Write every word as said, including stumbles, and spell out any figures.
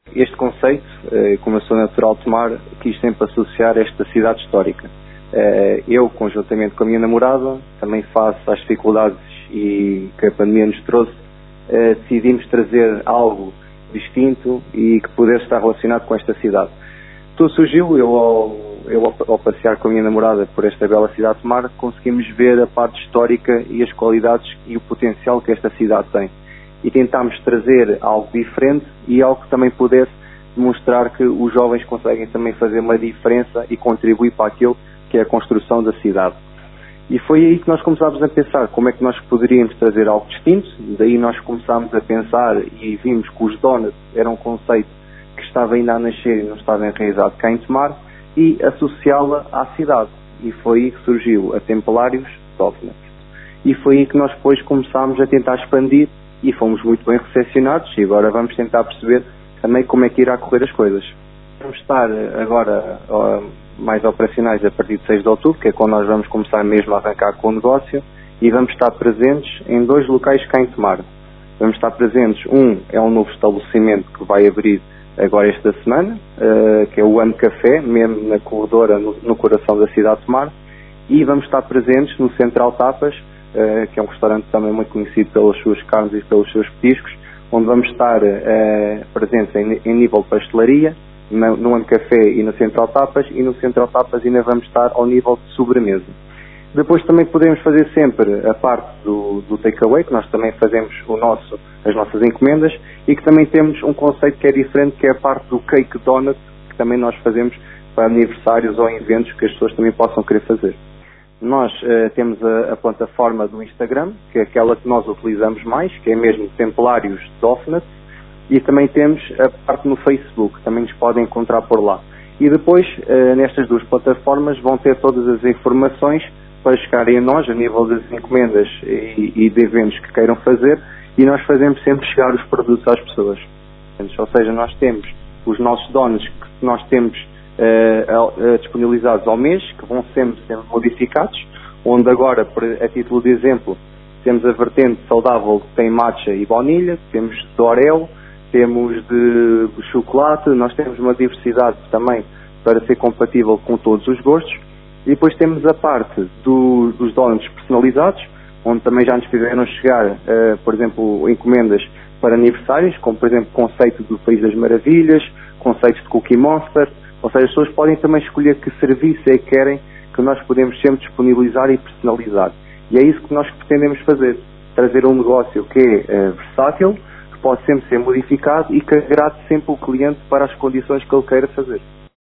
Este conceito, como eu sou natural de Tomar, quis sempre associar esta cidade histórica. Eu, conjuntamente com a minha namorada, também face às dificuldades e que a pandemia nos trouxe, decidimos trazer algo distinto e que pudesse estar relacionado com esta cidade. Tudo surgiu, eu ao, eu ao passear com a minha namorada por esta bela cidade de Tomar, conseguimos ver a parte histórica e as qualidades e o potencial que esta cidade tem. E tentámos trazer algo diferente e algo que também pudesse demonstrar que os jovens conseguem também fazer uma diferença e contribuir para aquilo que é a construção da cidade. E foi aí que nós começámos a pensar como é que nós poderíamos trazer algo distinto. Daí nós começámos a pensar e vimos que os donuts eram um conceito que estava ainda a nascer e não estava enraizado cá em Tomar, e associá-la à cidade. E foi aí que surgiu a Tempelários Donuts. E foi aí que nós depois começámos a tentar expandir e fomos muito bem recepcionados, e agora vamos tentar perceber também como é que irá correr as coisas. Vamos estar agora uh, mais operacionais a partir de seis de outubro, que é quando nós vamos começar mesmo a arrancar com o negócio, e vamos estar presentes em dois locais cá em Tomar. Vamos estar presentes, um é um novo estabelecimento que vai abrir agora esta semana, uh, que é o Ano Café, mesmo na corredora, no, no coração da cidade de Tomar, e vamos estar presentes no Central Tapas, Uh, que é um restaurante também muito conhecido pelas suas carnes e pelos seus petiscos, onde vamos estar uh, presentes em, em nível de pastelaria, no, no Ano Café e no Central Tapas, e no Central Tapas ainda vamos estar ao nível de sobremesa. Depois também podemos fazer sempre a parte do, do takeaway, que nós também fazemos o nosso, as nossas encomendas, e que também temos um conceito que é diferente, que é a parte do cake donut, que também nós fazemos para aniversários ou eventos que as pessoas também possam querer fazer. Nós uh, temos a, a plataforma do Instagram, que é aquela que nós utilizamos mais, que é mesmo Tempelários Donuts, e também temos a parte no Facebook, que também nos podem encontrar por lá. E depois, uh, nestas duas plataformas, vão ter todas as informações para chegarem a nós, a nível das encomendas e, e de eventos que queiram fazer, e nós fazemos sempre chegar os produtos às pessoas. Ou seja, nós temos os nossos donuts que nós temos Uh, uh, disponibilizados ao mês, que vão sempre sendo modificados, onde agora, por, a título de exemplo, temos a vertente saudável que tem matcha e baunilha, temos de Oreo, temos de chocolate, nós temos uma diversidade também para ser compatível com todos os gostos, e depois temos a parte do, dos donuts personalizados, onde também já nos fizeram chegar, uh, por exemplo, encomendas para aniversários, como por exemplo o conceito do País das Maravilhas, conceitos de Cookie Monster. Ou seja, as pessoas podem também escolher que serviço é que querem, que nós podemos sempre disponibilizar e personalizar. E é isso que nós pretendemos fazer. Trazer um negócio que é uh, versátil, que pode sempre ser modificado e que agrade sempre o cliente para as condições que ele queira fazer.